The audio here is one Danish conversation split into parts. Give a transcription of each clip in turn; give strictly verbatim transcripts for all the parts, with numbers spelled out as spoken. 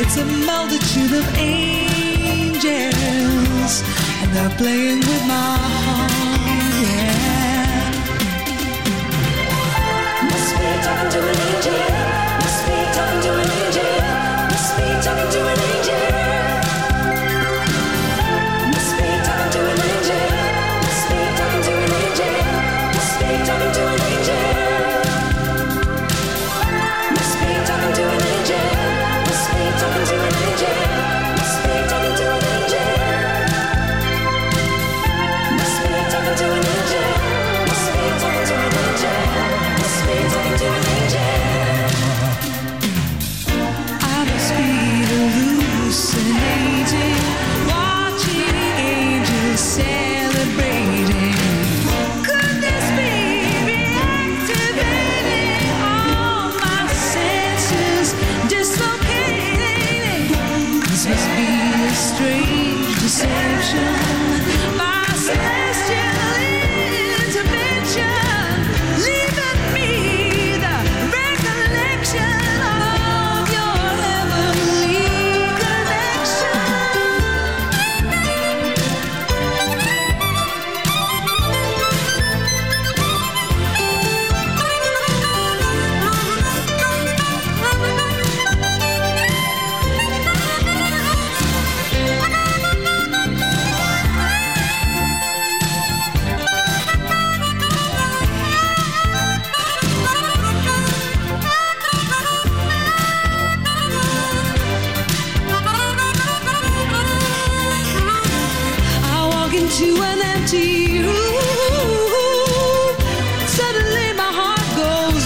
It's a multitude of angels, and they're playing with my heart, yeah. Must be talking to an angel. Must be talking to an angel. Must be talking to an angel. Must be talking to an angel. Must be talking to an angel. Must be talking to an angel. Must be talking to an angel. Must be talking to an angel. Must be talking to an angel. Must be talking to an angel. Must be talking to an angel. Must be talking to an angel. I must be hallucinating, watching angels celebrating. Could this be reactivating all my senses, dislocating? This must be a strange deception, my celestial intervention, leaving me the recollection of your heavenly connection. I walk into an empty room. Suddenly my heart goes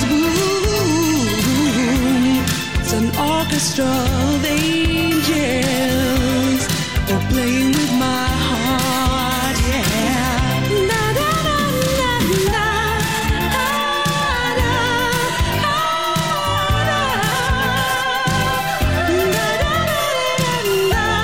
boom. It's an orchestra of angels, they're playing with my heart, yeah. Na, na, na, na, na. Ah, na, ah, na. Na, na, na, na, na.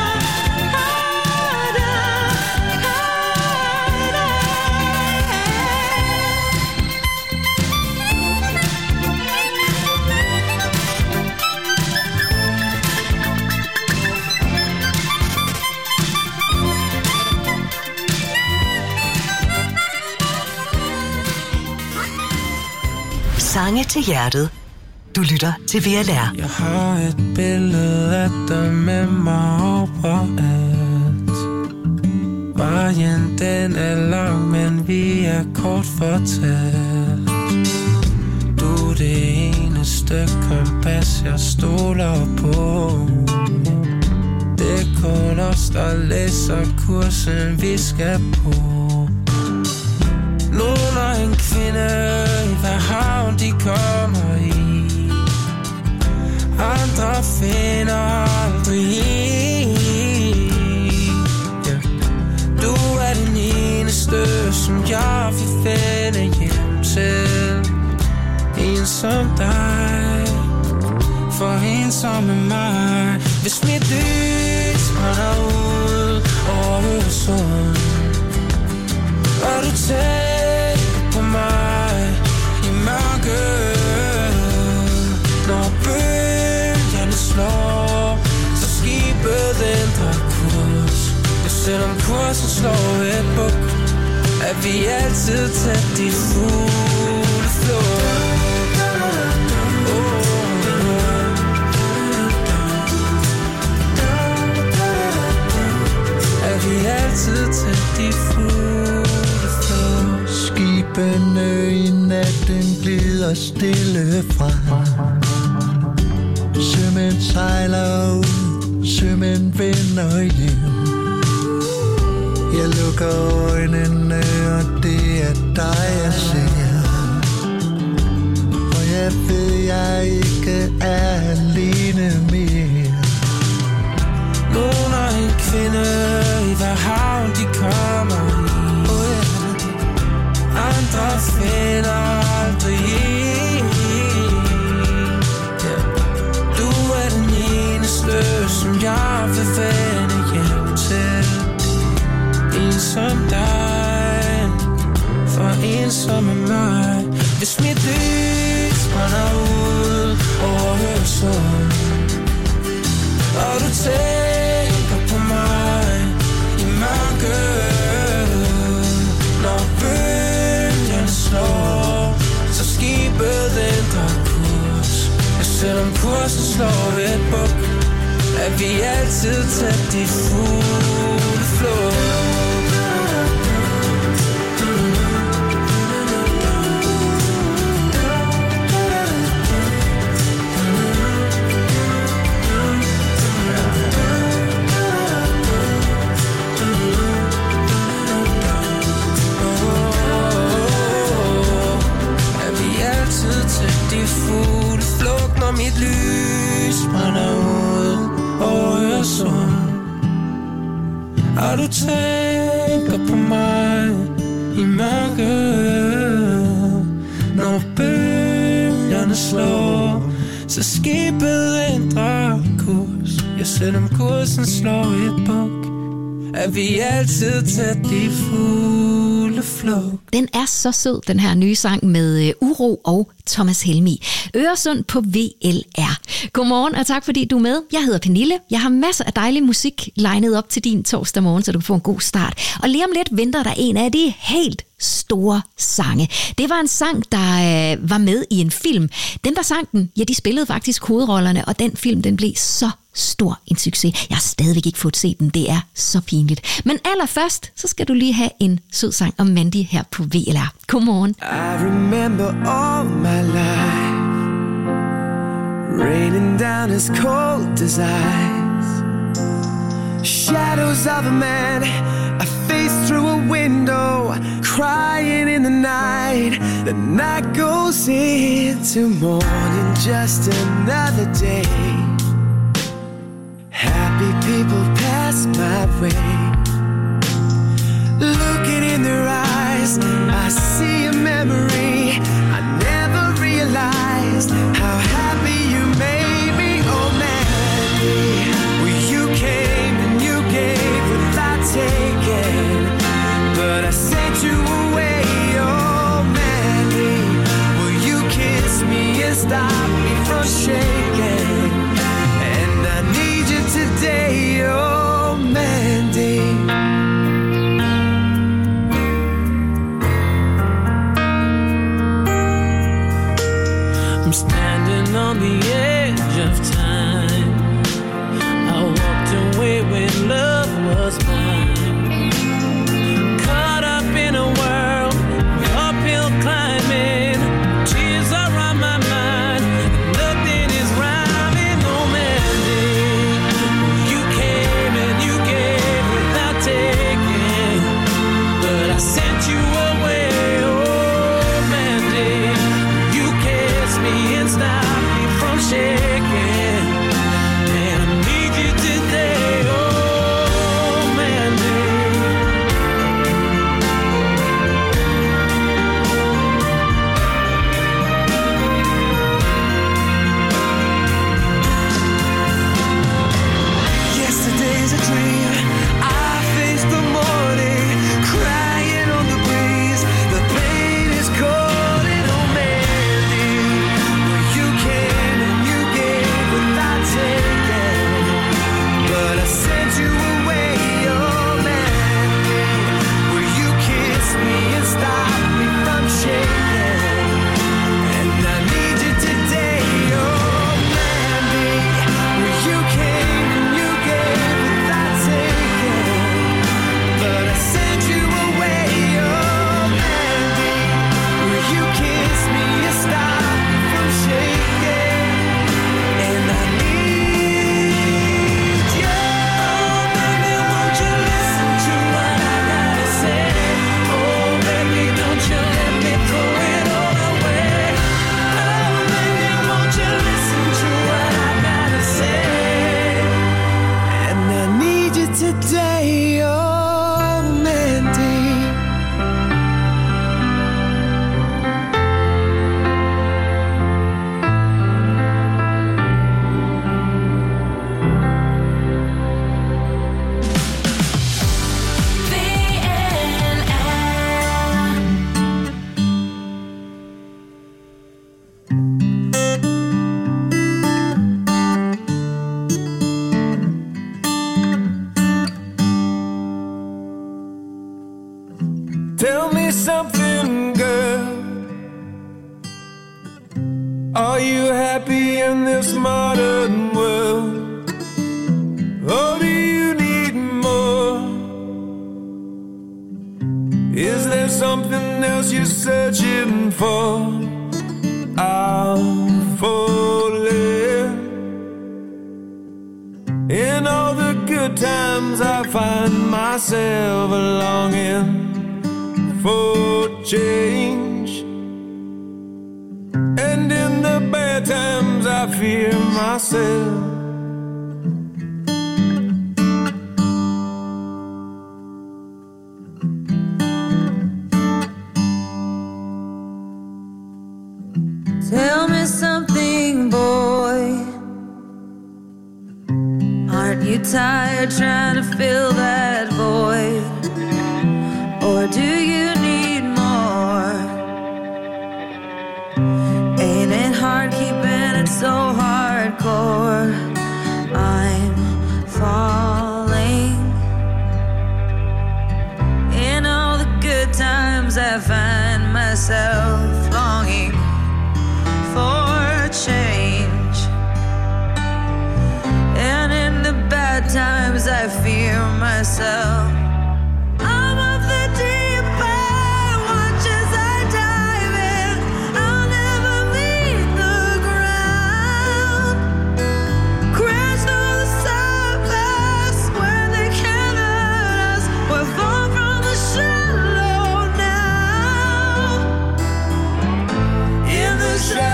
Sange til hjertet. Du lytter til V L R. Jeg har et billede af dig med mig overalt. Vejen den er lang, men vi er kort fortalt. Du er det eneste kompas, jeg stoler på. Det er kun os, der læser kursen, vi skal på. Nogen er en kvinde, i hvad havn de kommer i. Andre finder aldrig i. Yeah. Du er den eneste, som jeg vil finde hjem til. En som dig, for en som er mig. Hvis mit lys brænder ud over Øresund, og du tæt på mig i mørket, når bølgerne slår, så skibet ændrer kurs. Ja, selvom kursen slår et buk, er vi altid tæt i fugle flor. Er vi altid tæt i fugle flor. Skibene i natten glider stille frem. Sømænd sejler ud, sømænd vender hjem. Jeg lukker øjnene, og det er dig, jeg ser. Og jeg ved, jeg ikke er alene mere. Nogen er en kvinde, i hvad havn de kommer i. Oh yeah. Andre finder aldrig i. Yeah. Du er den eneste, som jeg vil vende hjem til. En som dig, for en som er mig. Hvis mit lys brænder ud selvom kursen slår et buk, er vi altid tæt i fuld flug. Når mit lys brænder ud over Øresund, og du tænker på mig i mørket. Når bølgerne slår, så skibet ændrer kurs. Ja, selvom kursen slår et buk, er vi altid tæt i fulde flug. Den er så sød, den her nye sang med Uro og Thomas Helmig. Øresund på V L R. Godmorgen, og tak fordi du er med. Jeg hedder Pernille. Jeg har masser af dejlig musik legnet op til din torsdag morgen, så du kan få en god start. Og lige om lidt venter der en af de helt store sange. Det var en sang, der øh, var med i en film. Dem, der sang den, ja, de spillede faktisk hovedrollerne, og den film, den blev så stor en succes. Jeg har stadigvæk ikke fået set den. Det er så pinligt. Men allerførst, så skal du lige have en sød sang om Mandy her på V L R. Godmorgen. I remember all my life raining down as cold as ice. Shadows of a man I faced through a window, crying in the night. The night goes into morning, just another day. Happy people pass my way. Looking in their eyes, I see a memory. I never realized how happy you made me. Oh, Mandy, well, you came and you gave without taking, but I sent you away. Oh, Mandy, will you kiss me and stop me from shaking? And I need you today, oh, Mandy. I'm standing on the edge of time. I walked away when love was mine. Caught up in a world of uphill climbing. Tears are on my mind. Nothing is rhyming. Oh, Mandy, you came and you gave without taking, but I sent you away. And stop me from shaking. And I need you today, oh Mandy. this modern world? Or do you need more? Is there something else you're searching for? I'm falling. In all the good times I find myself longing for change, and in the bad times I fear myself. Tell me something, boy. Aren't you tired trying to fill that void? Or do you need more? Ain't it hard keeping it so hardcore? I'm falling. In all the good times I find myself longing for change, and in the bad times I fear myself. I'm of the deep end, watch as I dive in. I'll never leave the ground. Crash through the surface where they can't hurt us. We're far from the shallow now. In the shallow.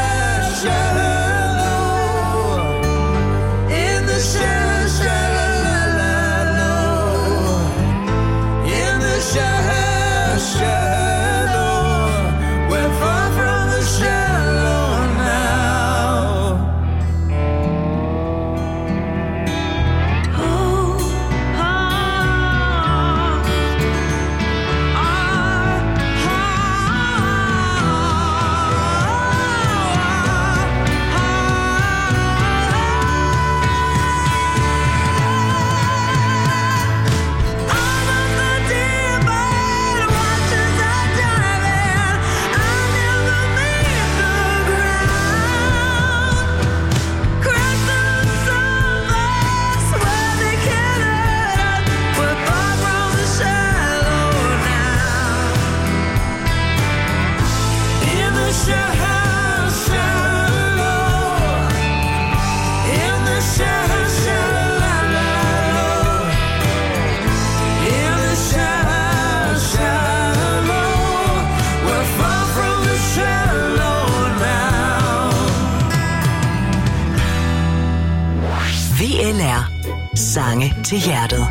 Sange til hjertet.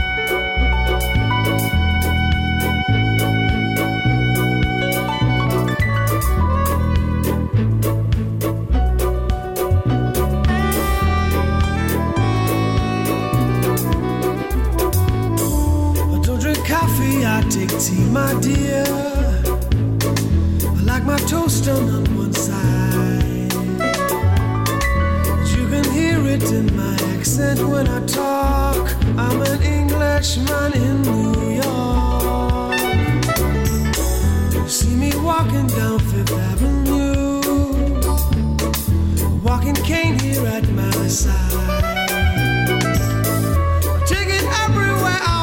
I take tea, my dear. I like my toast done on one side. You can hear it in my accent when I talk. I'm an Englishman in New York. You see me walking down Fifth Avenue, a walking cane here at my side. Take it everywhere I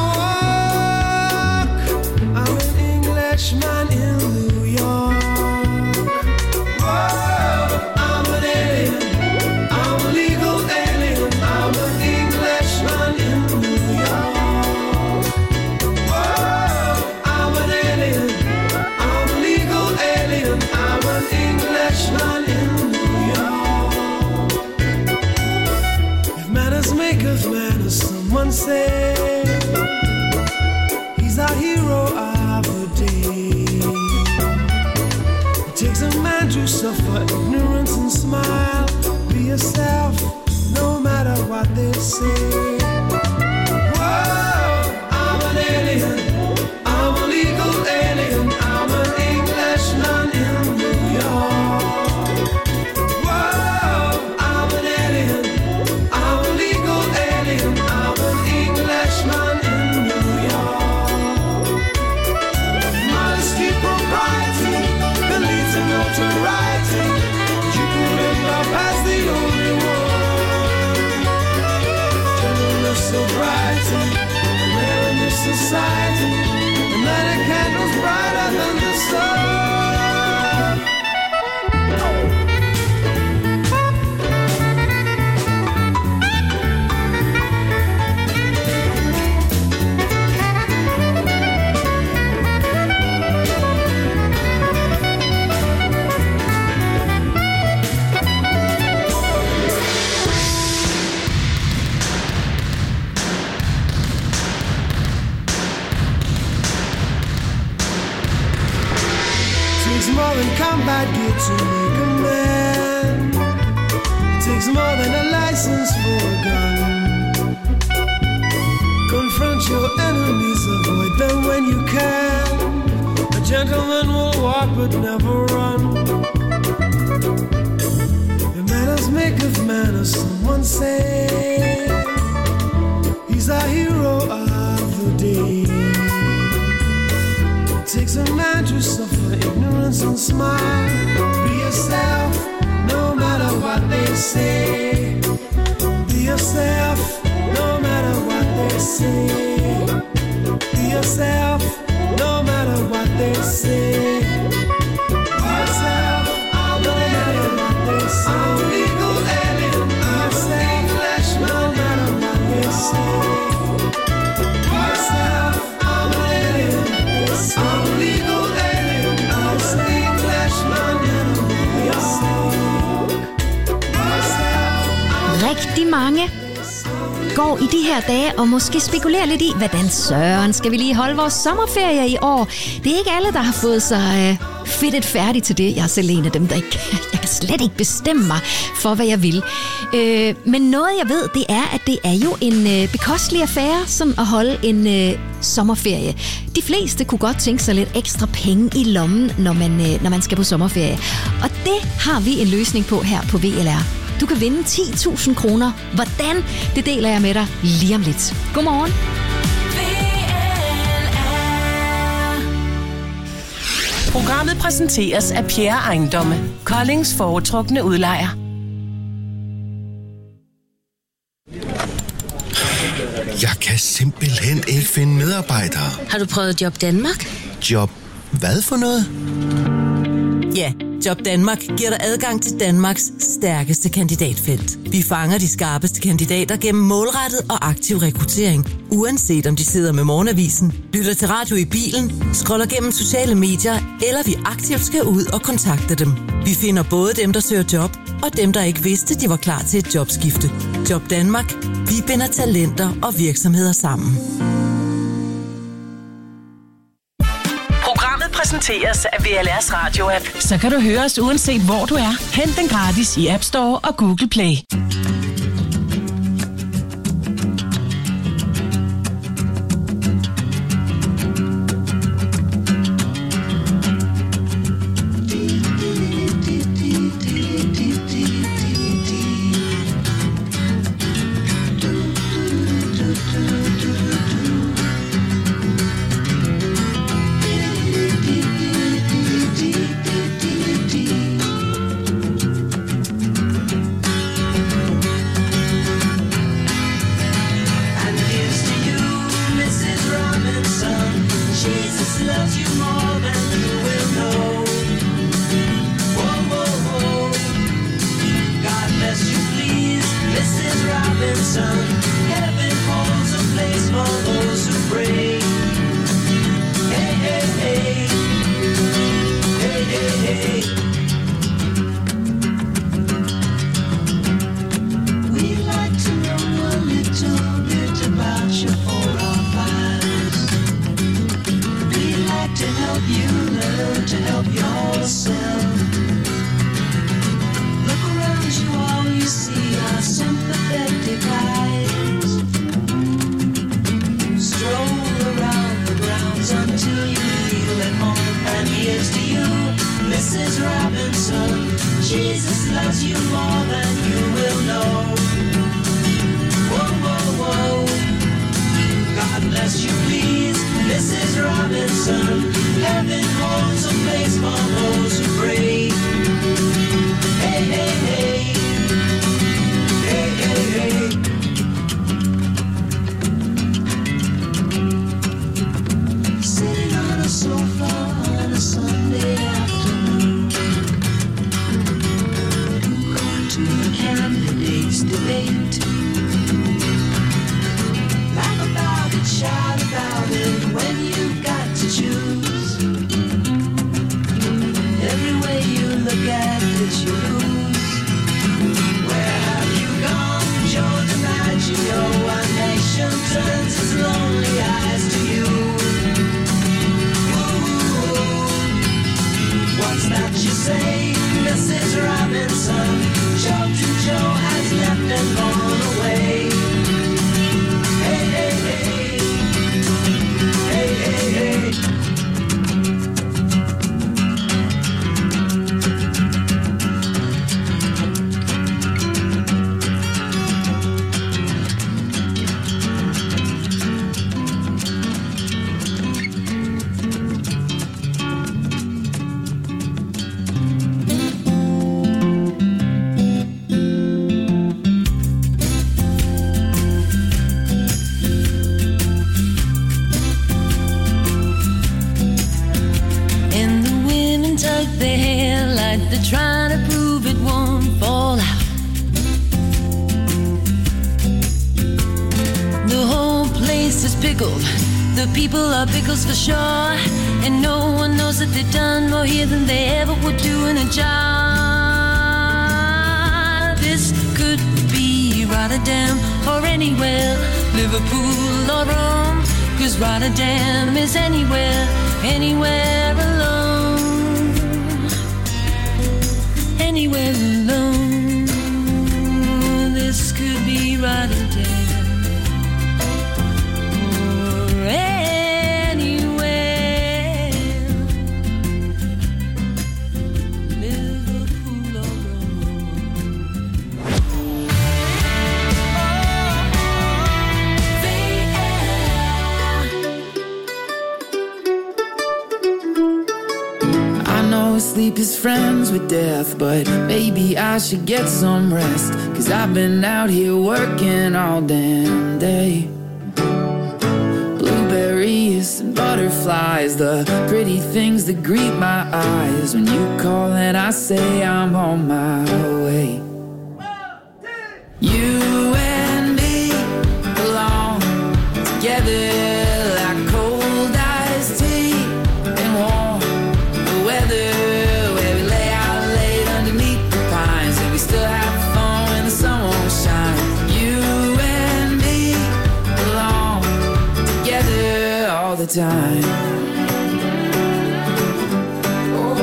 man in New York. Whoa, I'm an alien. I'm a legal alien. I'm an Englishman in New York. Whoa, I'm an alien. I'm a legal alien. I'm an Englishman in New York. If manners make us manners, someone say he's our hero of the day. It takes a man to suffer ignorance and smile. Be yourself, no matter what they say. Whoa, I'm an alien. I'm a legal alien. I'm an Englishman in New York. Whoa, I'm an alien. I'm a legal alien. I'm an Englishman. to make a man. It takes more than a license for a gun. Confront your enemies, avoid them when you can. A gentleman will walk but never run. The manners maketh manners, someone say. He's our hero of the day. It takes a man to suffer ignorance and smile. Be yourself, no matter what they say. Be yourself, no matter what they say. Be yourself, no matter what they say. Be yourself, no matter what they say. I'm legal alien, I'm Englishman, no matter what they say. Be yourself, I'm alien, I'm legal alien, I'm Englishman, no matter what they say. Be yourself, Rigtig mange går i de her dage og måske spekulerer lidt i, hvordan søren skal vi lige holde vores sommerferie i år. Det er ikke alle, der har fået sig øh, fedtet færdigt til det. Jeg er selv en af dem, der ikke... Jeg kan slet ikke bestemme mig for, hvad jeg vil. Øh, men noget, jeg ved, det er, at det er jo en øh, bekostelig affære, sådan at holde en øh, sommerferie. De fleste kunne godt tænke sig lidt ekstra penge i lommen, når man, øh, når man skal på sommerferie. Og det har vi en løsning på her på V L R. Du kan vinde ti tusind kroner. Hvordan? Det deler jeg med dig lige om lidt. Godmorgen. Programmet præsenteres af Pierre Ejendomme, Koldings foretrukne udlejer. Jeg kan simpelthen ikke finde medarbejdere. Har du prøvet Job Danmark? Job hvad for noget? Ja, Job Danmark giver dig adgang til Danmarks stærkeste kandidatfelt. Vi fanger de skarpeste kandidater gennem målrettet og aktiv rekruttering. Uanset om de sidder med morgenavisen, lytter til radio i bilen, scroller gennem sociale medier, eller vi aktivt skal ud og kontakte dem. Vi finder både dem, der søger job, og dem, der ikke vidste, de var klar til et jobskifte. Job Danmark. Vi binder talenter og virksomheder sammen. Præsenteres af V L R's radio-app. Så kan du høre os uanset hvor du er. Hent den gratis i App Store og Google Play. Sympathetic eyes stroll around. pickled. The people are pickles for sure, and no one knows that they've done more here than they ever would do in a jar. This could be Rotterdam or anywhere, Liverpool or Rome, 'cause Rotterdam is anywhere, anywhere alone, anywhere alone. This could be Rotterdam. Sleep is friends with death, but maybe I should get some rest, 'cause I've been out here working all damn day. Blueberries and butterflies, the pretty things that greet my eyes. When you call and I say I'm on my way. You and me belong together like cold iced tea and warm weather. The time. Oh,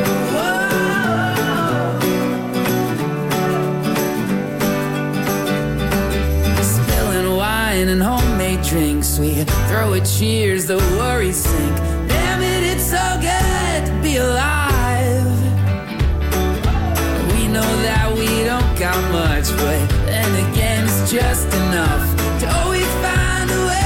spilling wine and homemade drinks, we throw a cheers, the worries sink. Damn it, it's so good to be alive. We know that we don't got much, but then again it's just enough to always find a way.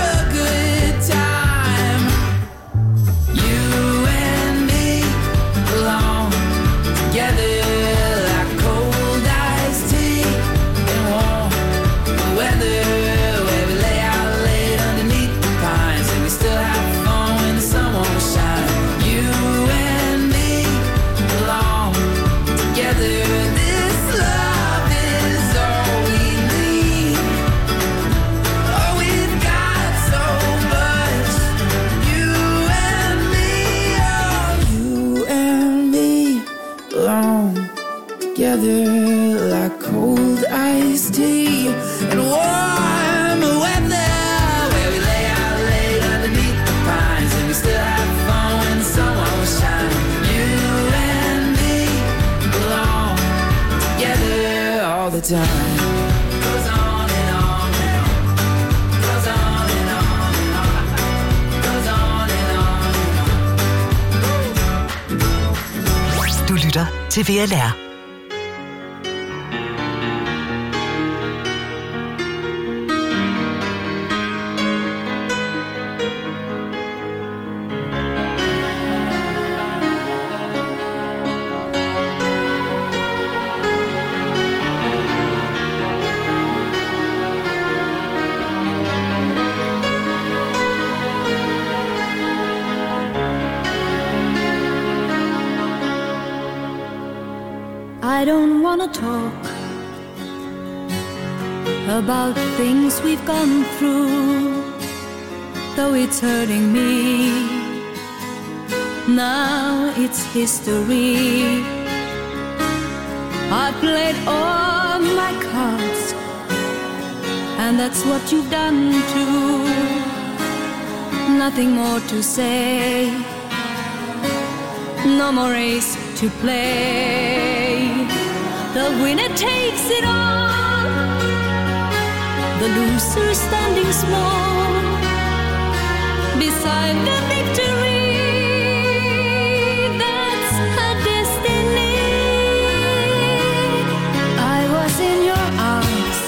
Like cold iced tea and warm weather, where we lay out late underneath the pines, and we still have fun when the sun won't shine. You and me belong together all the time. Goes on and on and on, goes on and on and on, goes on and on and on. Du lytter til V L R. I don't wanna talk about things we've gone through, though it's hurting me. Now it's history. I played all my cards, and that's what you've done too. Nothing more to say, no more race to play. The winner takes it all, the loser standing small beside the victory. That's her destiny. I was in your arms,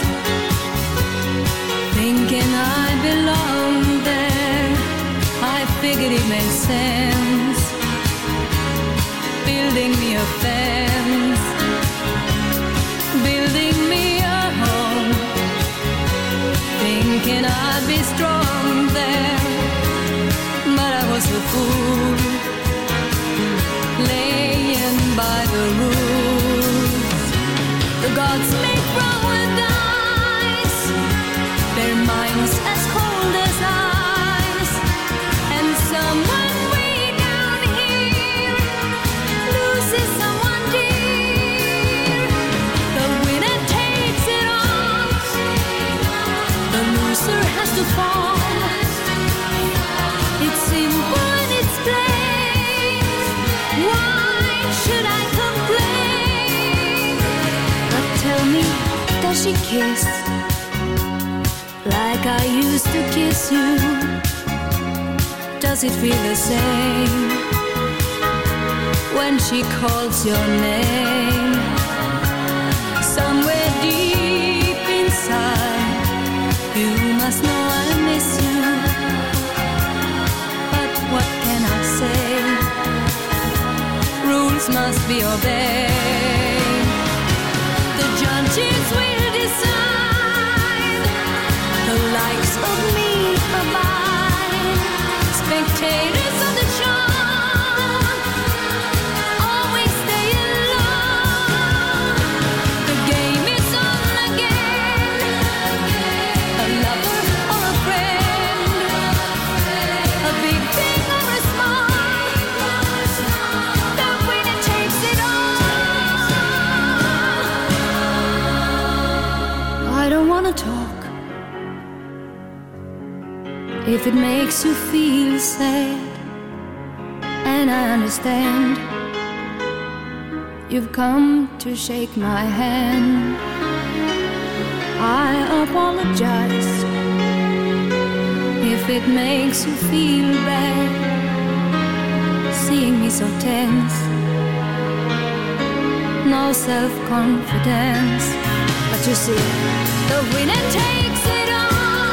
thinking I belonged there. I figured it made sense, building me a fence, building me a home, thinking I'd be strong there. But I was a fool. she kiss like I used to kiss you? Does it feel the same when she calls your name? Somewhere deep inside, you must know I miss you. But what can I say? Rules must be obeyed. The judges will decide the likes of me or mine. Spectators of the show always stay in love. The game is on again. A lover or a friend, a big thing or a small, the winner takes it all. I don't wanna talk if it makes you feel sad, and I understand. You've come to shake my hand. I apologize if it makes you feel bad, seeing me so tense, no self-confidence. But you see, the winner takes it all.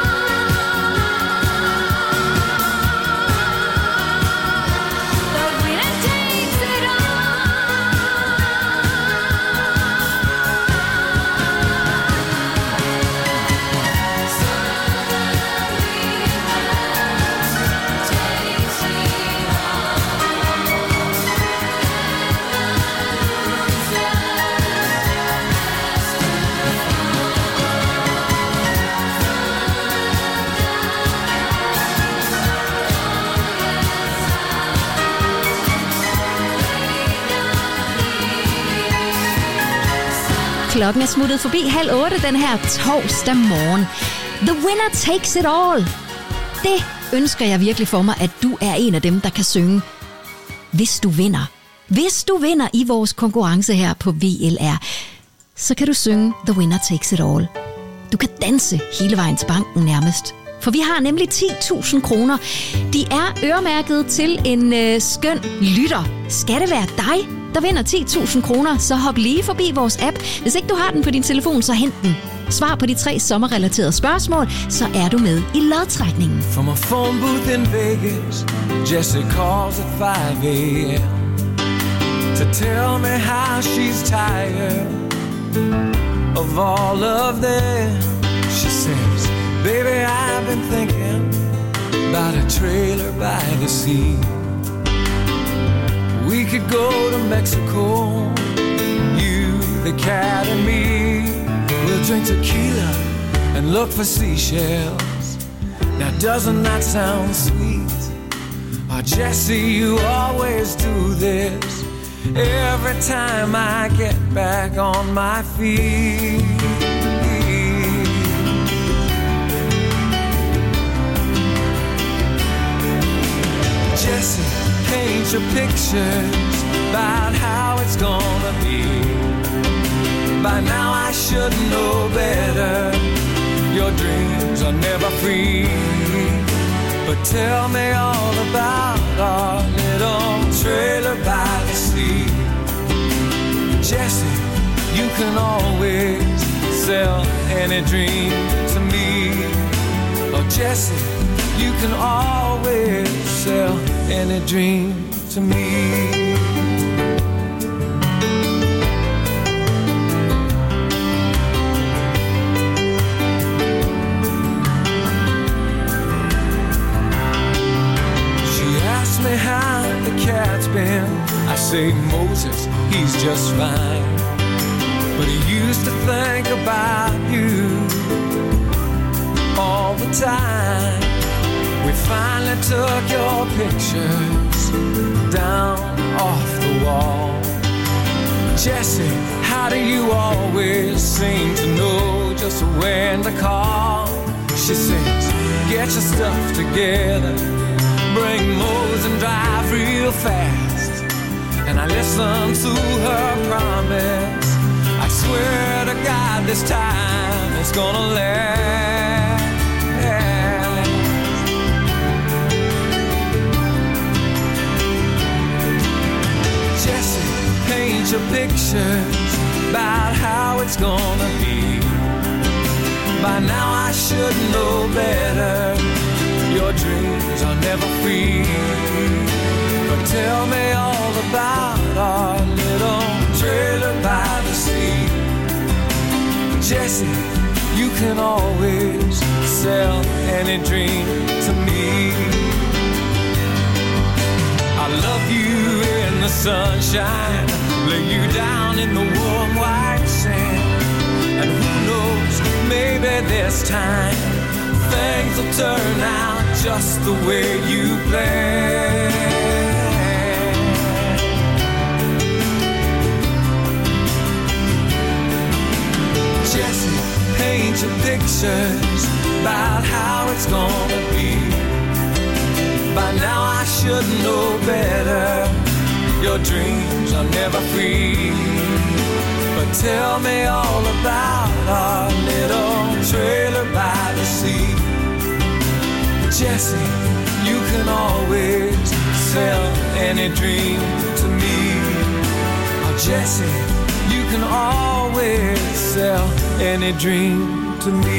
Klokken er smuttet forbi halv otte den her torsdag morgen. The winner takes it all. Det ønsker jeg virkelig for mig, at du er en af dem, der kan synge. Hvis du vinder. Hvis du vinder i vores konkurrence her på V L R, så kan du synge The winner takes it all. Du kan danse hele vejen til banken nærmest. For vi har nemlig ti tusind kroner. De er øremærket til en øh, skøn lytter. Skal det være dig, der vinder ti tusind kroner, så hop lige forbi vores app. Hvis ikke du har den på din telefon, så hent den. Svar på de tre sommerrelaterede spørgsmål, så er du med i lodtrækningen. From a phone booth in Vegas, Jessie calls at five a.m. to tell me how she's tired of all of them. She says, baby, I've been thinking about a trailer by the sea. We could go to Mexico, you, the cat and me. We'll drink tequila and look for seashells. Now doesn't that sound sweet? Oh, Jessie, you always do this every time I get back on my feet. Jessie, paint your pictures about how it's gonna be. By now I should know better. Your dreams are never free. But tell me all about our little trailer by the sea. Jessie, you can always sell any dream to me. Oh, Jessie, you can always sell any dream to me. Me how the cat's been. I say Moses, he's just fine, but he used to think about you all the time. We finally took your pictures down off the wall. Jessie, how do you always seem to know just when to call? She says, get your stuff together, bring Mose and drive real fast. And I listened to her promise. I swear to God this time it's gonna last. Jesse, paint your pictures about how it's gonna be. By now I should know better. Your dreams are never free. But tell me all about our little trailer by the sea. Jesse, you can always sell any dream to me. I love you in the sunshine, lay you down in the warm white sand. And who knows, maybe this time things will turn out just the way you planned. Jesse, paint your pictures about how it's gonna be. By now I should know better. Your dreams are never free. But tell me all about our little trailer by the sea. Jesse, you can always sell any dream to me. Oh, Jesse, you can always sell any dream to me.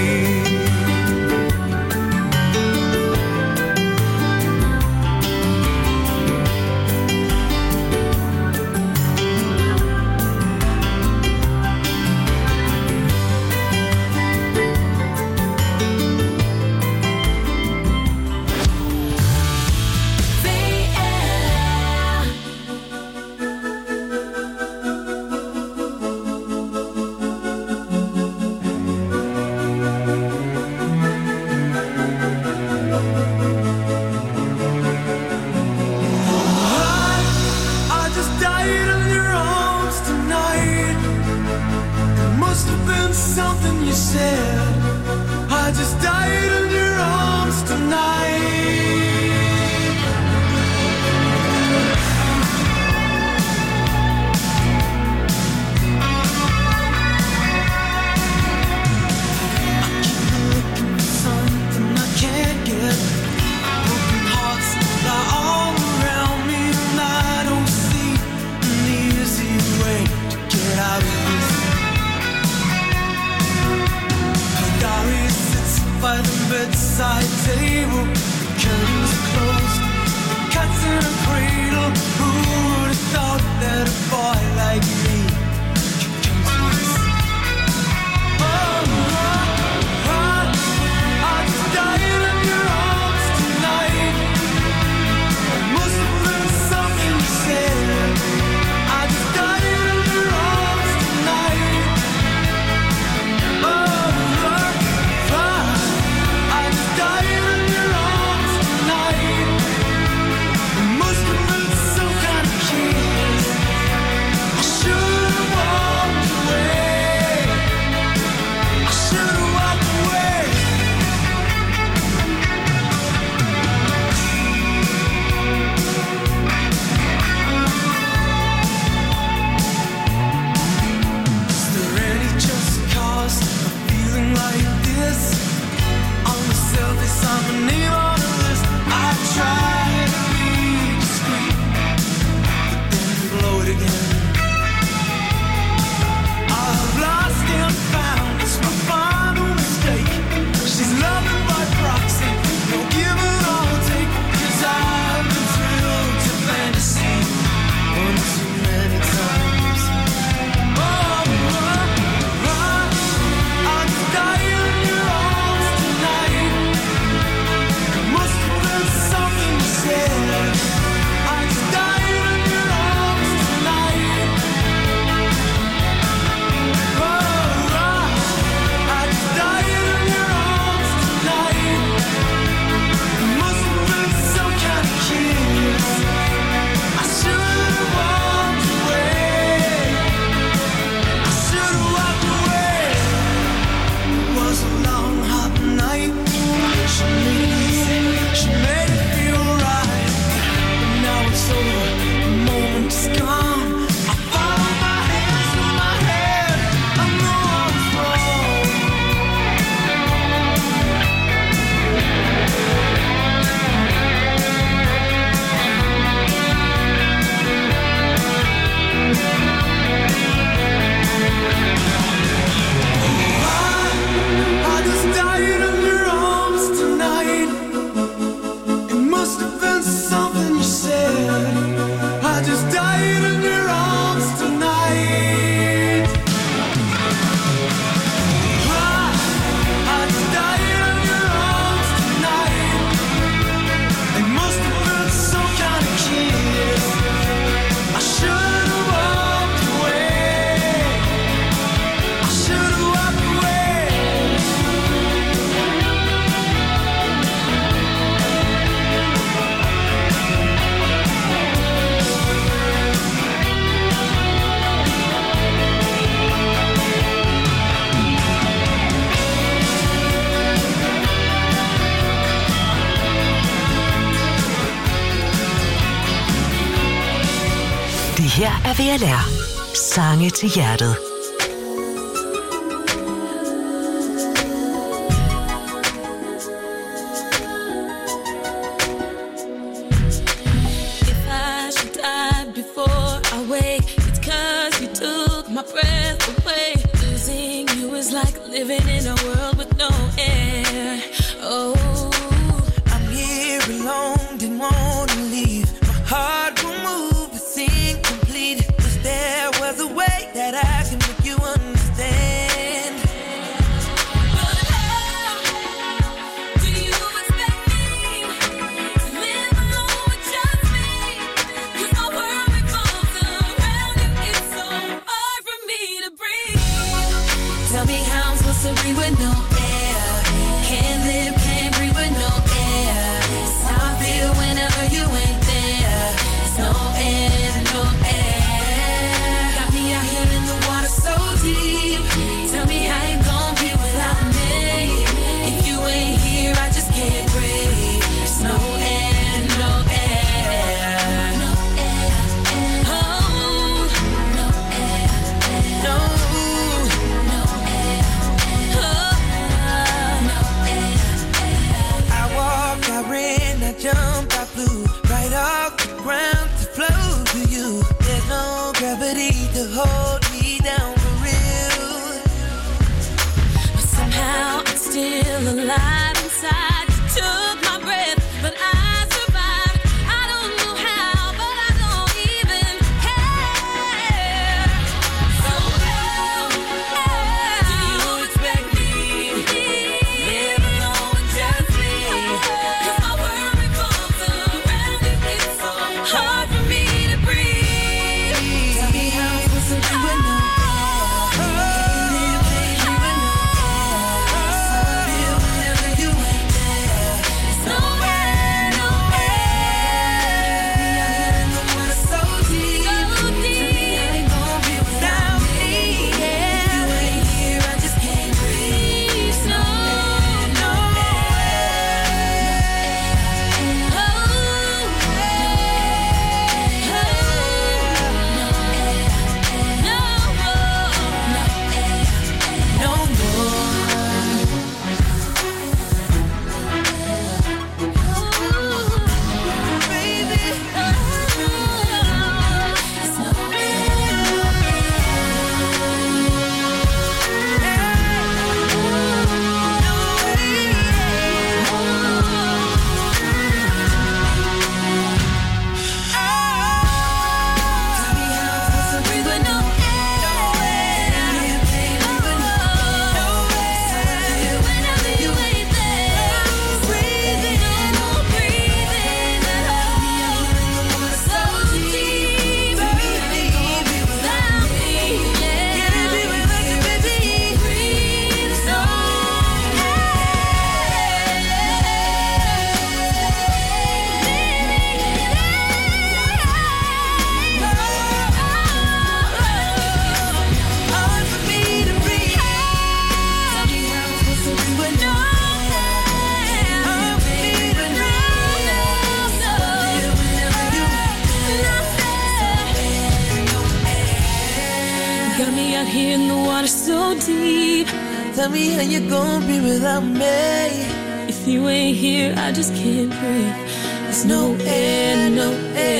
her er V L R. Sange til hjertet. Living in a world with no air. Oh, I'm here alone, didn't want to leave. My heart will move, it's incomplete. Wish there was a way that I can make you understand. But how do you expect me to live alone with just me? 'Cause my world revolves around you, it's so hard for me to breathe. Tell me how to breathe with no air. Can't live, can't breathe with no air. It's how I feel whenever you ain't there. There's no air, no air. Got me out here in the water so deep. Tell me how you gon' be without me. If you ain't here, I just can't breathe. There's no air, no air. No air, oh, no air, no. Jump, I flew right off the ground to flow to you. There's no gravity to hold me down for real. But somehow I'm still alive inside. You took my breath, but I survived. I don't know how, but I don't even care. So how do you expect me to live alone with just me? 'Cause my world hard for me to breathe. Tell me how I'm supposed to do with no air. Can't live with no air. So I feel whenever you ain't there. There's no air, no air. Me out here in the water so deep. Tell me how you gon' be without me. If you ain't here, I just can't breathe. No, no air. Oh. Got me out here in the water so deep. Tell me how you gon' be without me. If you ain't here, I just can't breathe. There's no air, no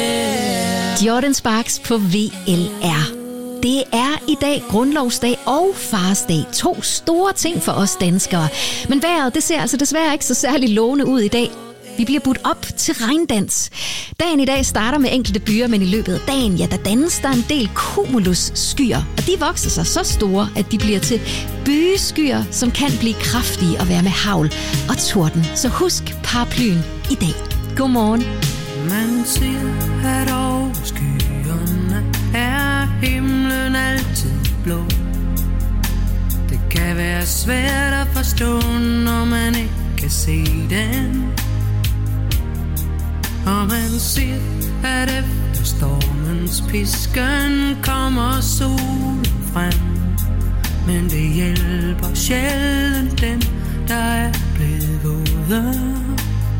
air. Jordan Sparks på V L R. Det er i dag grundlovsdag og farsdag. To store ting for os danskere. Men vejret, det ser altså desværre ikke så særlig lovende ud i dag. Vi bliver budt op til regndans. Dagen i dag starter med enkelte byer, men i løbet af dagen, ja, der dannes der en del cumulus-skyer. Og de vokser sig så store, at de bliver til bygeskyer, som kan blive kraftige og være med hagl og torden. Så husk paraplyen i dag. Godmorgen. Man siger, at over skyerne er himlen altid blå. Det kan være svært at forstå, når man ikke kan se den. Og man siger, at efter stormens pisken kommer solen frem. Men det hjælper sjældent den, der er blevet våde.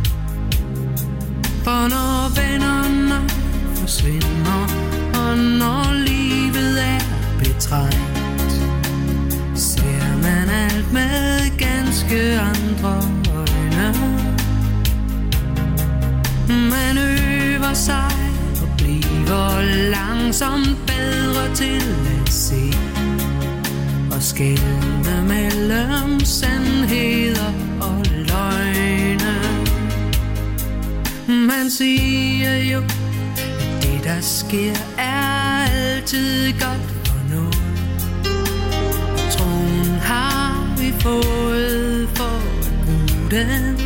For når vennerne forsvinder, og når betrængt. Ser man alt med ganske andre øjne. Man øver sig og bliver langsomt bedre til at se og skelne mellem sandheder og løgne. Man siger jo, at det der sker er altid godt for noget. Troen har vi fået for at bruge den.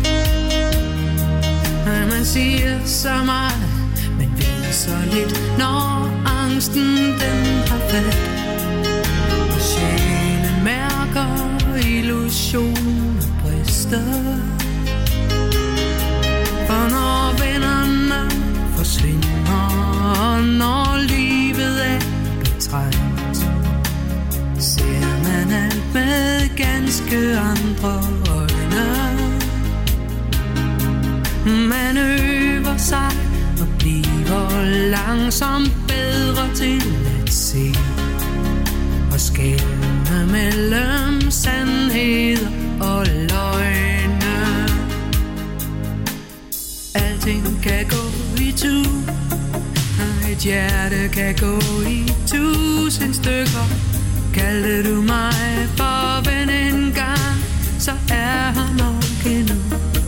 Man siger så meget, men ved så lidt, når angsten den har fat. Og sjælen mærker illusionen brister. For når vennerne forsvinder, når livet er betrængt, ser man alt med ganske andre øjne. Man øver sig og bliver langsomt bedre til at se og skelne mellem sandheder og løgne. Alting kan gå i tu, og et hjerte kan gå i tusind stykker. Kaldte du mig for ven en gang, så er han nok endnu.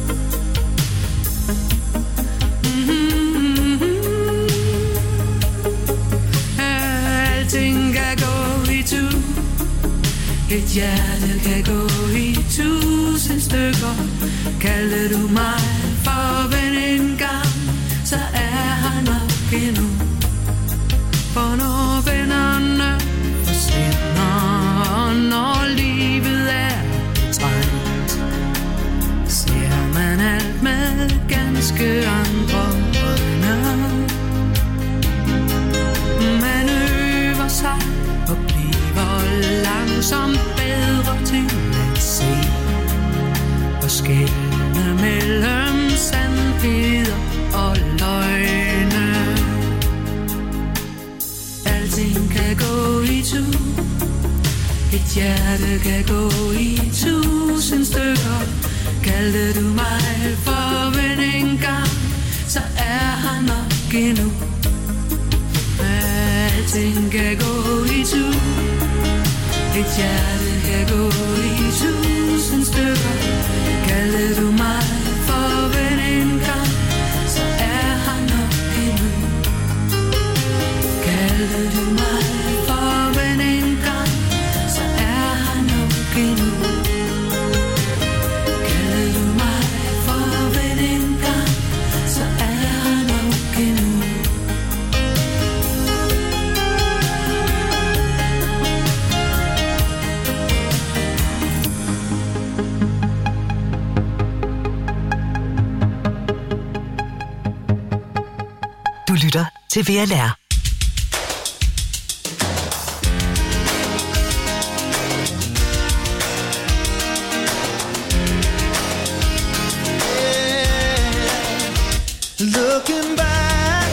Alting kan gå i tu, et hjerte kan gå i tusind stykker. Kaldte du mig for ven en gang, så er han nok endnu. For når vennerne forsvinder, når livet er betrængt, ser man alt med ganske andre øjne. Man øver sig og bliver langsomt bedre til at se og skelne mellem sandheder og løgne. Alting kan gå i tu, et hjerte kan gå i tusind stykker. Kaldte du mig for ven en gang, så er han nok endnu. Alting kan gå i tu, et hjerte kan gå i tusind stykker. Kaldte du mig for ven en gang, så er han nok endnu. Kaldte du mig for ven en gang, så er han nok endnu. Kaldte du mig for ven en gang, så er han nok endnu. Du lytter til V L R. Looking back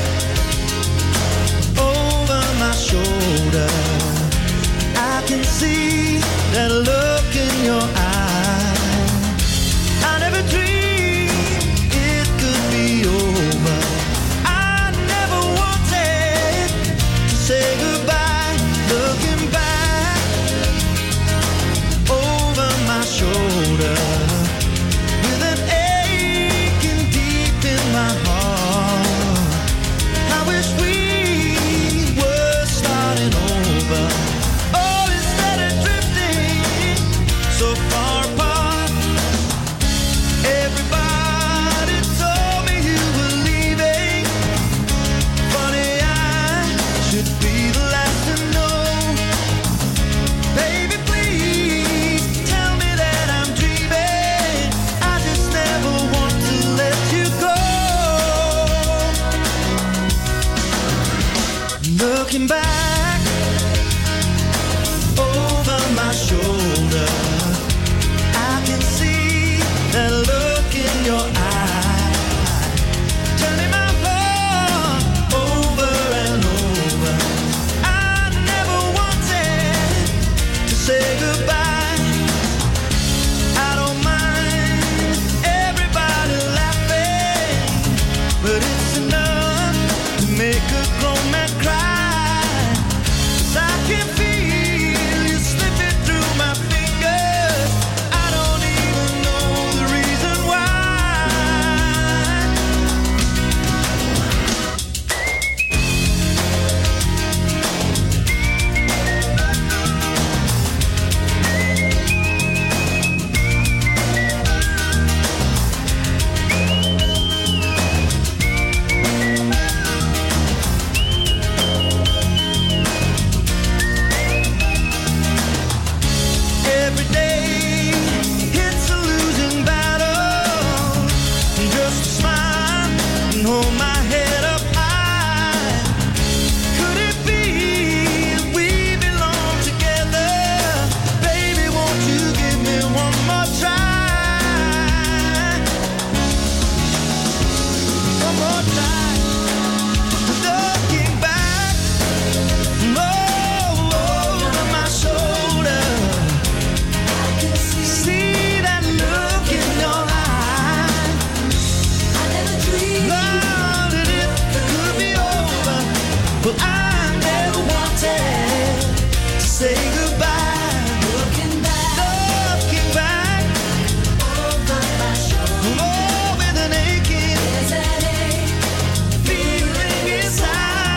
over my shoulder, I can see that look in your eye. I never dreamed it could be over. I never wanted to say goodbye. Looking back over my shoulder, with an aching deep in my heart, I wish we were starting over. Oh, instead of drifting so far apart. Everybody told me you were leaving. Funny, I should be the last to know. Baby, please tell me that I'm dreaming. I just never want to let you go. Looking back over my shoulder,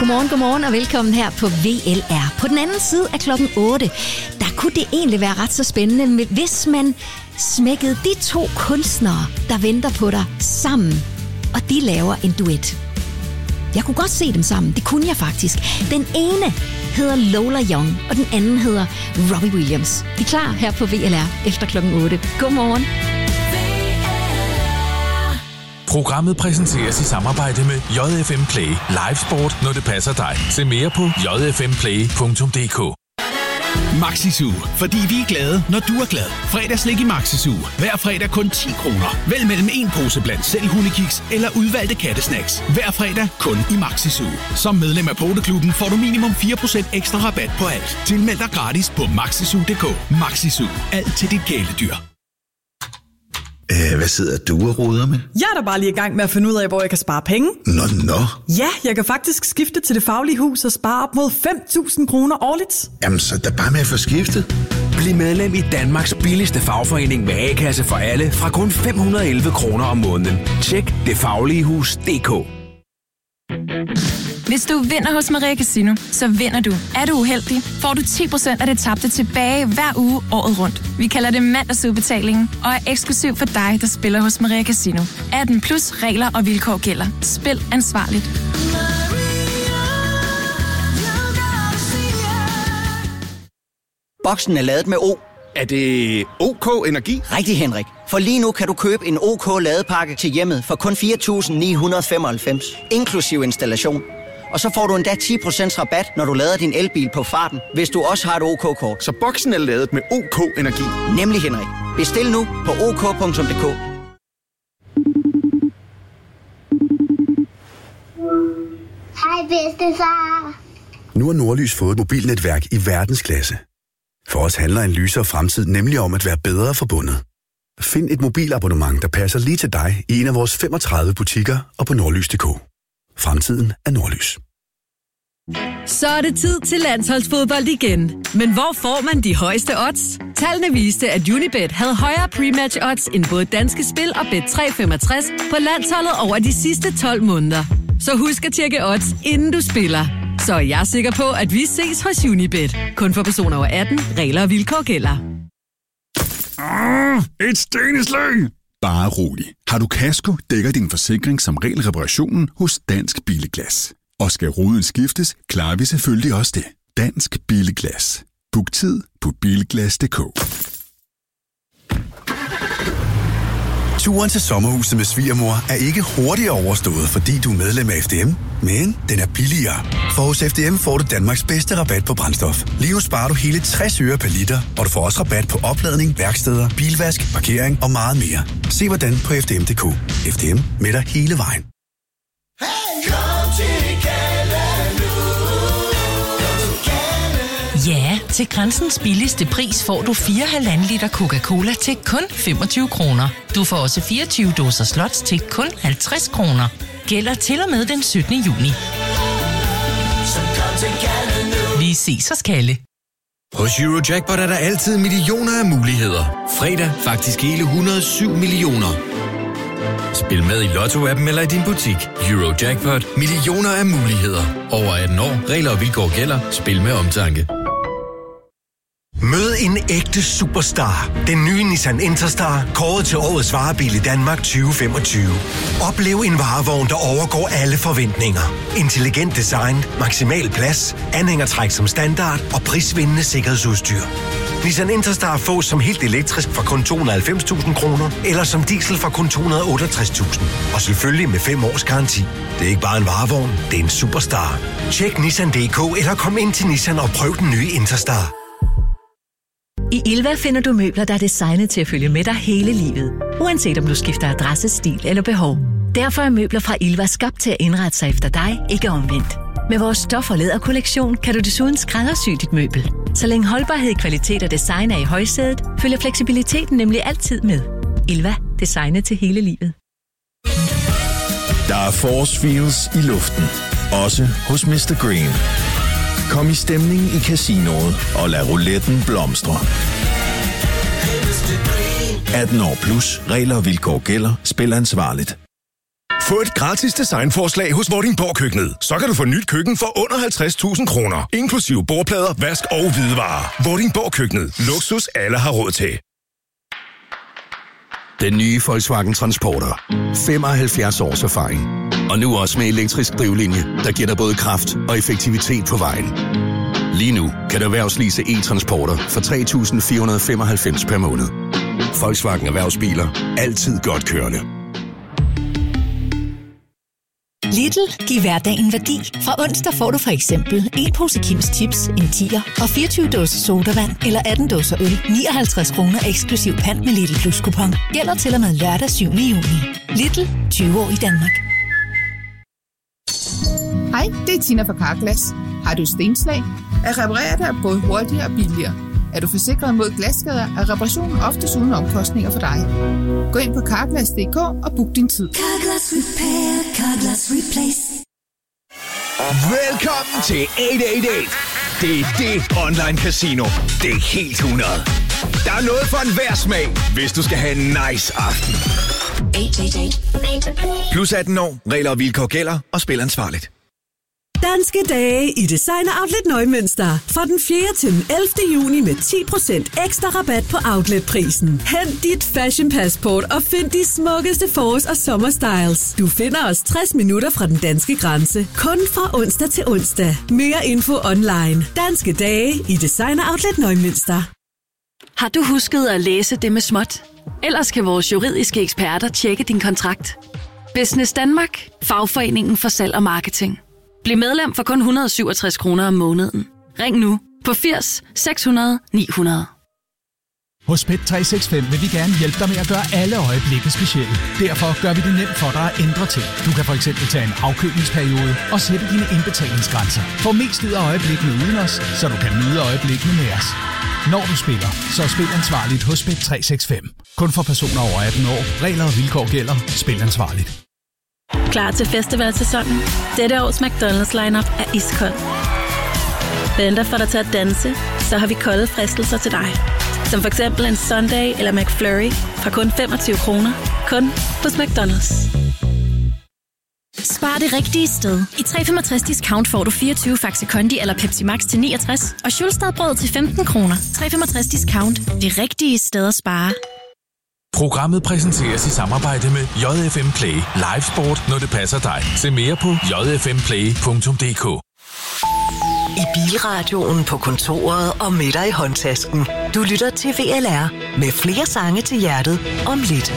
Godmorgen, godmorgen og velkommen her på V L R. På den anden side af klokken otte, der kunne det egentlig være ret så spændende, hvis man smækkede de to kunstnere, der venter på dig sammen, og de laver en duet. Jeg kunne godt se dem sammen, det kunne jeg faktisk. Den ene hedder Lola Young, og den anden hedder Robbie Williams. De er klar her på V L R efter klokken otte. Godmorgen. Programmet præsenteres i samarbejde med J F M Play. Live sport, når det passer dig. Se mere på j f m play punktum d k. Maxi-Zoo, fordi vi er glade, når du er glad. Fredagslik i Maxi-Zoo. Hver fredag kun ti kroner. Vælg mellem en pose blandt selv hundekiks eller udvalgte kattesnacks. Hver fredag kun i Maxi-Zoo. Som medlem af Poteklubben får du minimum fire procent ekstra rabat på alt. Tilmeld dig gratis på maxizoo punktum d k. Maxi-Zoo. Alt til dit kæledyr. Æh, hvad sidder du og roder med? Jeg er da bare lige i gang med at finde ud af, hvor jeg kan spare penge. Nå, nå. Ja, jeg kan faktisk skifte til Det Faglige Hus og spare op mod fem tusind kroner årligt. Jamen, så er der bare med at få skiftet. Bliv medlem i Danmarks billigste fagforening med A-kasse for alle fra kun fem hundrede og elleve kroner om måneden. Tjek det faglige hus punktum d k. Hvis du vinder hos Maria Casino, så vinder du. Er du uheldig, får du ti procent af det tabte tilbage hver uge året rundt. Vi kalder det mandagsudbetalingen og er eksklusiv for dig, der spiller hos Maria Casino. atten plus regler og vilkår gælder. Spil ansvarligt. Boksen er ladet med O. Er det OK Energi? Rigtig, Henrik. For lige nu kan du købe en OK ladepakke til hjemmet for kun fire tusind ni hundrede femoghalvfems, inklusiv installation. Og så får du endda ti procent rabat, når du lader din elbil på farten, hvis du også har et OK-kort. Så boksen er ladet med OK Energi? Nemlig, Henrik. Bestil nu på ok punktum d k. Hej bedstefar. Nu har Nordlys fået et mobilnetværk i verdensklasse. For os handler en lysere fremtid nemlig om at være bedre forbundet. Find et mobilabonnement, der passer lige til dig i en af vores femogtredive butikker og på nordlys punktum d k. Fremtiden er Nordlys. Så er det tid til landsholdsfodbold igen. Men hvor får man de højeste odds? Tallene viste, at Unibet havde højere pre-match odds end både Danske Spil og Bet tre femogtres på landsholdet over de sidste tolv måneder. Så husk at tjekke odds, inden du spiller. Så er jeg sikker på, at vi ses hos Unibet. Kun for personer over atten. Regler og vilkår gælder. Ah, et steneslag! Bare rolig. Har du kasko, dækker din forsikring som regel reparationen hos Dansk Billeglas. Og skal ruden skiftes, klarer vi selvfølgelig også det. Dansk Billeglas. Book tid på bilglas punktum d k. Turen til sommerhuset med svigermor er ikke hurtigt overstået, fordi du er medlem af F D M, men den er billigere. For hos F D M får du Danmarks bedste rabat på brændstof. Lige nu sparer du hele tres øre per liter, og du får også rabat på opladning, værksteder, bilvask, parkering og meget mere. Se hvordan på f d m punktum d k. F D M med dig hele vejen. Ja, til Grænsens billigste pris får du fire komma fem liter Coca-Cola til kun femogtyve kroner. Du får også fireogtyve dåser slots til kun halvtreds kroner. Gælder til og med den syttende juni. Vi ses hos Kalle. Hos Eurojackpot er der altid millioner af muligheder. Fredag faktisk hele et hundrede og syv millioner. Spil med i Lotto-appen eller i din butik. Eurojackpot. Millioner af muligheder. Over atten år. Regler og vilkår gælder. Spil med omtanke. Mød en ægte superstar. Den nye Nissan Interstar, kåret til årets varebil i Danmark tyve femogtyve. Oplev en varevogn, der overgår alle forventninger. Intelligent design, maksimal plads, anhængertræk som standard og prisvindende sikkerhedsudstyr. Nissan Interstar fås som helt elektrisk for kun to hundrede og halvfems tusind kroner, eller som diesel for kun to hundrede og otteogtres tusind. Og selvfølgelig med fem års garanti. Det er ikke bare en varevogn, det er en superstar. Tjek Nissan punktum d k eller kom ind til Nissan og prøv den nye Interstar. I Ilva finder du møbler, der er designet til at følge med dig hele livet. Uanset om du skifter adresse, stil eller behov. Derfor er møbler fra Ilva skabt til at indrette sig efter dig, ikke omvendt. Med vores stof- og læderkollektion kan du desuden skræddersy dit møbel. Så længe holdbarhed, kvalitet og design er i højsædet, følger fleksibiliteten nemlig altid med. Ilva. Designet til hele livet. Der er force feels i luften. Også hos mister Green. Kom i stemning i casinoet og lad rouletten blomstre. atten år plus. Regler og vilkår gælder. Spil ansvarligt. Få et gratis designforslag hos Vordingborg Køkkenet. Så kan du få nyt køkken for under halvtreds tusind kroner. Inklusive bordplader, vask og hvidevarer. Vordingborg Køkkenet. Luksus alle har råd til. Den nye Volkswagen Transporter. femoghalvfjerds års erfaring. Og nu også med elektrisk drivlinje, der giver dig både kraft og effektivitet på vejen. Lige nu kan du erhvervslease e-transporter for tre tusind fire hundrede og femoghalvfems per måned. Volkswagen Erhvervsbiler. Altid godt kørende. Lidl giver hverdagen værdi. Fra onsdag får du for eksempel en pose Kims Chips, en tier og fireogtyve dåser sodavand eller atten dåser øl. nioghalvtreds kroner eksklusiv pant med Lidl Plus kupon. Gælder til og med lørdag syvende juni. Lidl, tyve år i Danmark. Hej, det er Tina fra Carglass. Har du stenslag? At reparere det er både hurtigere og billigere. Er du forsikret mod glasskader, er reparationen oftest uden omkostninger for dig. Gå ind på carglass punktum d k og book din tid. Carglass Repair, Carglass Replace. Velkommen til otte otte otte. Det er det online casino. Det er helt hundrede. Der er noget for enhver smag, hvis du skal have en nice aften. Plus atten år, regler og vilkår gælder, og spil ansvarligt. Danske dage i Designer Outlet Nøgmønster. Fra den fjerde til den ellevte juni med ti procent ekstra rabat på outletprisen. Hent dit fashion passport og find de smukkeste forårs- og sommerstyles. Du finder os tres minutter fra den danske grænse. Kun fra onsdag til onsdag. Mere info online. Danske dage i Designer Outlet Nøgmønster. Har du husket at læse det med småt? Ellers kan vores juridiske eksperter tjekke din kontrakt. Business Danmark. Fagforeningen for salg og marketing. Bliv medlem for kun et hundrede og syvogtres kroner om måneden. Ring nu på firs seks hundrede ni hundrede. Hos Pet tre seks fem vil vi gerne hjælpe dig med at gøre alle øjeblikke specielle. Derfor gør vi det nemt for dig at ændre ting. Du kan for eksempel tage en afkølingsperiode og sætte dine indbetalingsgrænser. Få mest ud af øjeblikkene uden os, så du kan nyde øjeblikkene med os. Når du spiller, så spil ansvarligt hos Pet tre seks fem. Kun for personer over atten år. Regler og vilkår gælder. Spil ansvarligt. Klar til festivalsæsonen? Dette års McDonald's lineup er iskold. Venter for dig til at danse, så har vi kolde fristelser til dig. Som for eksempel en Sunday eller McFlurry fra kun femogtyve kroner. Kun hos McDonald's. Spar det rigtige sted. I tre komma femogtres discount får du fireogtyve Faxe Kondi eller Pepsi Max til niogtres og Schulstadbrød til femten kroner. tre komma femogtres discount. Det rigtige sted at spare. Programmet præsenteres i samarbejde med J F M Play. Live sport, når det passer dig. Se mere på j f m play punktum d k. I bilradioen, på kontoret og med dig i håndtasken. Du lytter til V L R med flere sange til hjertet om lidt.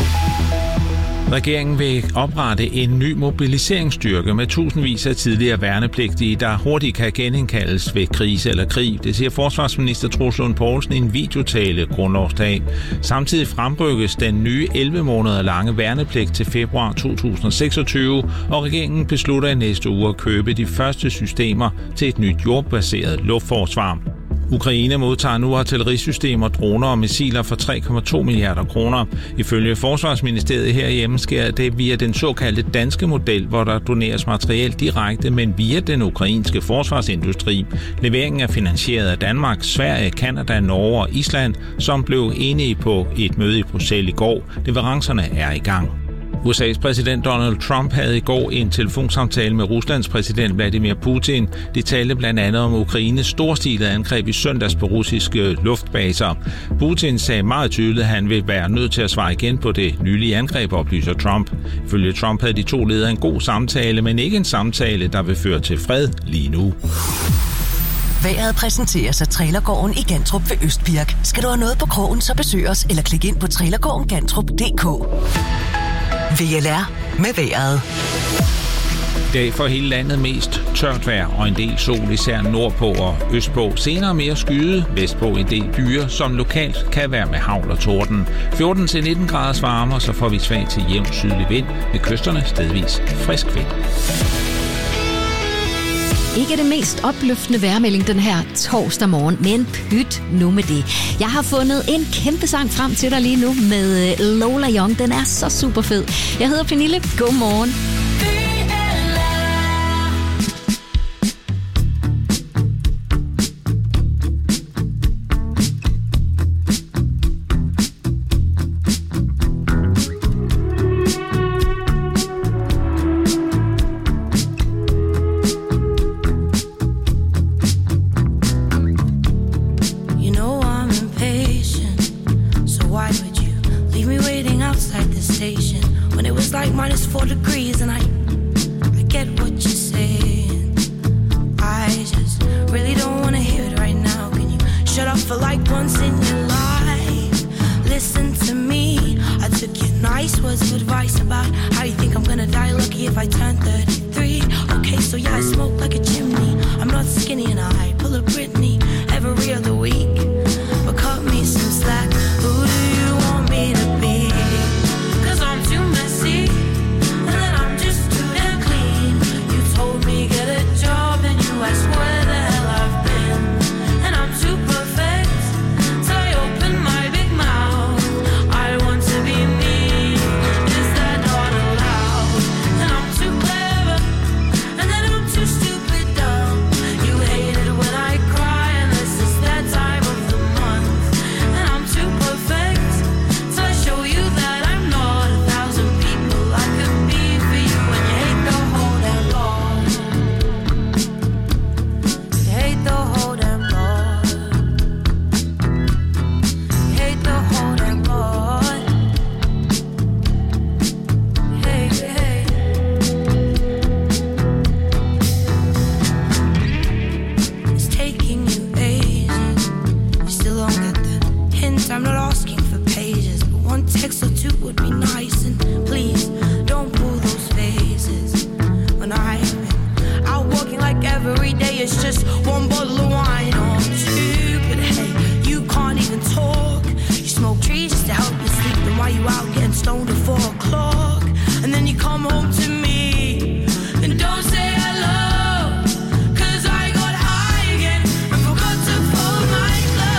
Regeringen vil oprette en ny mobiliseringsstyrke med tusindvis af tidligere værnepligtige, der hurtigt kan genindkaldes ved krise eller krig. Det siger forsvarsminister Troels Lund Poulsen i en videotale grundlovsdag. Samtidig fremrykkes den nye elleve måneder lange værnepligt til februar to tusind og seksogtyve, og regeringen beslutter i næste uge at købe de første systemer til et nyt jordbaseret luftforsvar. Ukraine modtager nu artillerisystemer, droner og missiler for tre komma to milliarder kroner. Ifølge Forsvarsministeriet herhjemme sker det via den såkaldte danske model, hvor der doneres materiel direkte, men via den ukrainske forsvarsindustri. Leveringen er finansieret af Danmark, Sverige, Canada, Norge og Island, som blev enige på et møde i Bruxelles i går. Leverancerne er i gang. U S A's præsident Donald Trump havde i går en telefonsamtale med Ruslands præsident Vladimir Putin. De talte blandt andet om Ukraines storstilede angreb i søndags på russiske luftbaser. Putin sagde meget tydeligt, at han vil være nødt til at svare igen på det nylige angreb, oplyser Trump. Ifølge Trump havde de to ledere en god samtale, men ikke en samtale, der vil føre til fred lige nu. Vejret præsenteres af Trailergården i Gantrup ved Østbirk. Skal du have noget på krogen, så besøg os eller klik ind på trailergården gantrup punktum d k. V L R med vejret. I dag for hele landet mest tørt vejr og en del sol, især nordpå og østpå. Senere mere skyde, vestpå en del byer, som lokalt kan være med hagl og torden. fjorten til nitten graders varme, og så får vi svag til jævn sydlig vind, med kysterne stedvis frisk vind. Ikke det mest opløftende vejrmelding den her torsdag morgen, men pyt nu med det. Jeg har fundet en kæmpe sang frem til dig lige nu med Lola Young. Den er så super fed. Jeg hedder Pernille. God morgen. outside the station when it was like minus four degrees, and I, I get what you're saying. I just really don't wanna hear it right now. Can you shut up for like once in your life? Listen to me. I took your nice words of advice about how you think I'm gonna die lucky if I turn thirty-three. Okay, so yeah, I smoke like a chimney. I'm not skinny and I pull a Britney every other week. But cut me some slack. Who do you want me to be? Cause I'm too messy, and then I'm just too damn clean. You told me get a job, and you asked where the hell I've been. And I'm too perfect, so I open my big mouth. I want to be me, is that not allowed? And I'm too clever, and then I'm too stupid dumb. You hate it when I cry, and this is that time of the month. And I'm too perfect, so I show you that I'm not a thousand people I could be for you. And you hate the whole damn lot. You hate the whole damn lot. You hate the whole damn lot. Hey, hey. It's taking you ages. You still don't get the hint. I'm not asking for pages, but one text or two would be nice. And please don't pull those phases. When I'm out walking like every day, it's just one bottle of wine or two. But hey, you can't even talk. You smoke trees just to help you sleep. Then why you out getting stoned at four o'clock? And then you come home to me and don't say hello. Cause I got high again and forgot to fold my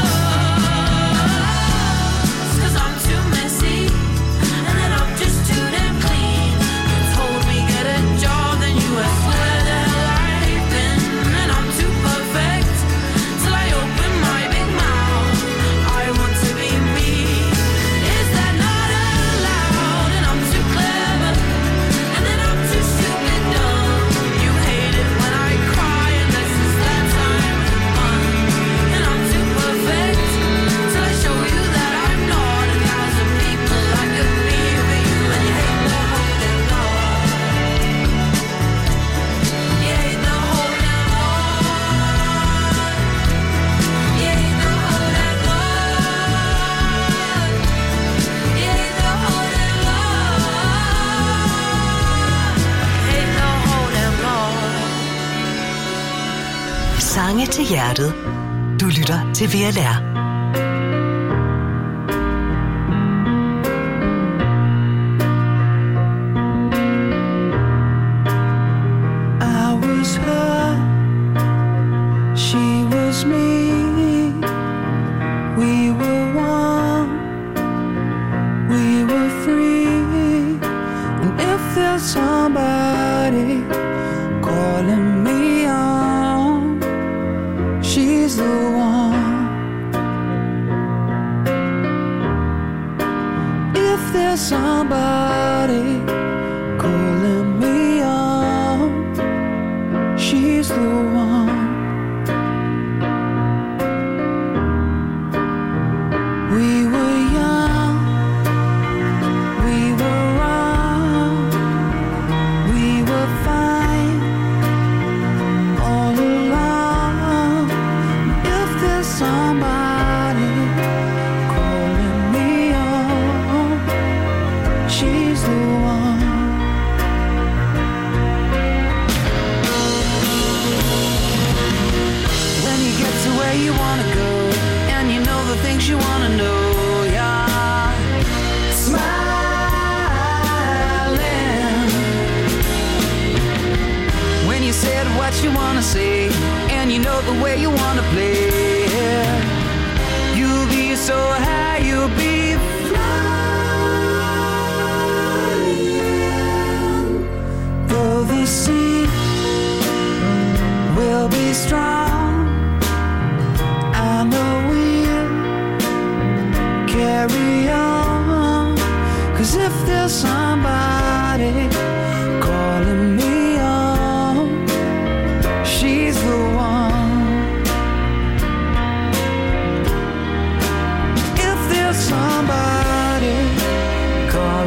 clothes. Cause I'm too messy, and then I'm just too damn clean. You told me get a job, then you asked where the hell I've been. And I'm too perfect, till I open my big mouth. I want to be me, is that not allowed? And I'm too clever, and then I'm too stupid dumb. You hate it when I cry, and this is that time of the month. And I'm too perfect, till I show you that I'm not a thousand people I could be for you. And you hate the whole damn lot. You hate the whole damn lot. You hate the whole damn lot. You hate the whole damn lot. Hate the whole damn lot. Sange til hjertet. Du lytter til V L R. I was her, she was me. We were one, we were free. And if there's somebody calling me on, she's the one. If there's somebody calling me on, she's the one. We were young, we were wrong, we were fine all along. If there's somebody calling me on, she's the one. When you get to where you wanna go, and you know the things you wanna know, yeah. Smiling. When you said what you wanna say, and you know the way you wanna play, you'll be so high, you'll be flying. Though the sea will be strong, I know we'll carry on. Cause if there's somebody calling me on, she's the one. If there's somebody calling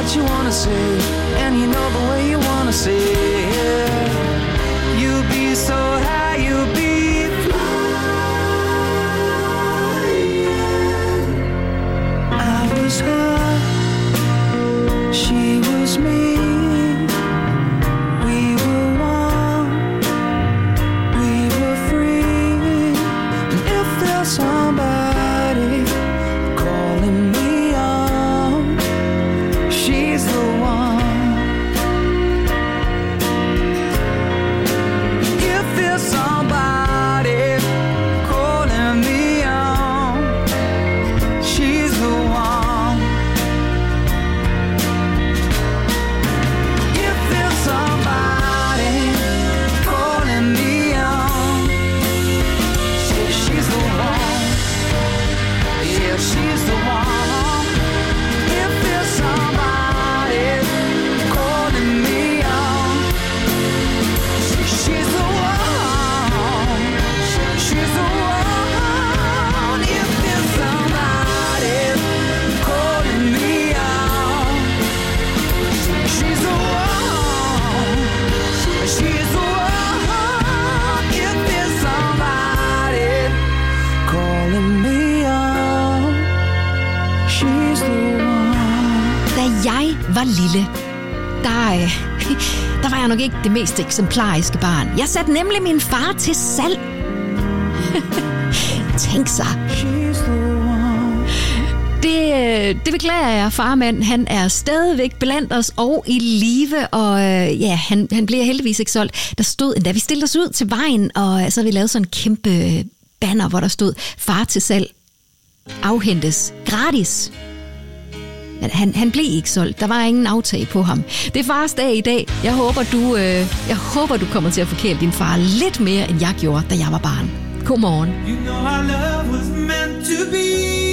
what you wanna say, and you know the way you wanna say it. You'll be so high, you'll be flying. I was her, she was me. We were one, we were free. And if there's somebody calling me on, she's the one. If there's somebody calling me on, she's the one. If there's somebody calling me on, yeah, she's the one. Yeah, she's the one. If there's somebody calling me on, she's the one. She's the one. If there's somebody calling me on, she's the one. She's the one. If there's somebody calling me on, she's the one. Da jeg var lille, der, øh, der var jeg nok ikke det mest eksemplariske barn. Jeg satte nemlig min far til salg. Tænk sig. Det, øh, det beklager jeg, farmand. Han er stadigvæk blandt os og i live, og øh, ja, han, han bliver heldigvis ikke solgt. Der stod endda, vi stillede os ud til vejen, og så havde vi lavet sådan en kæmpe banner, hvor der stod, far til salg, afhentes gratis. Men han, han blev ikke solgt. Der var ingen aftag på ham. Det er fars dag i dag. Jeg håber, du, øh, jeg håber, du kommer til at forkæle din far lidt mere, end jeg gjorde, da jeg var barn. Godmorgen. You know our love was meant to be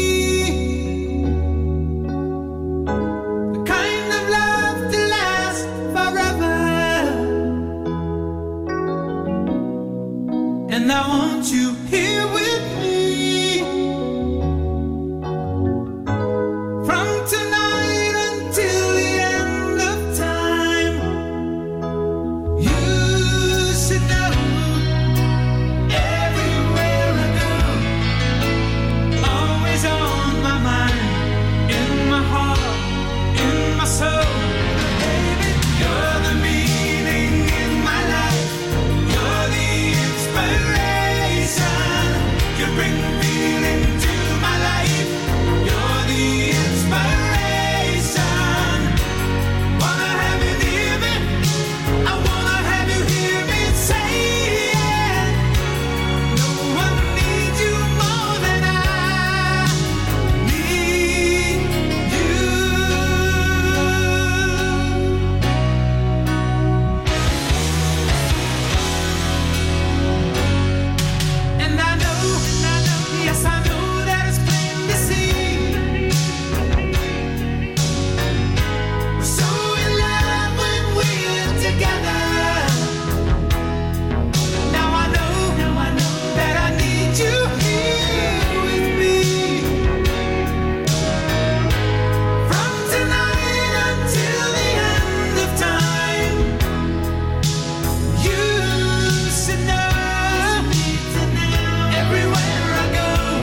the kind of love to last forever. And I want you here with me.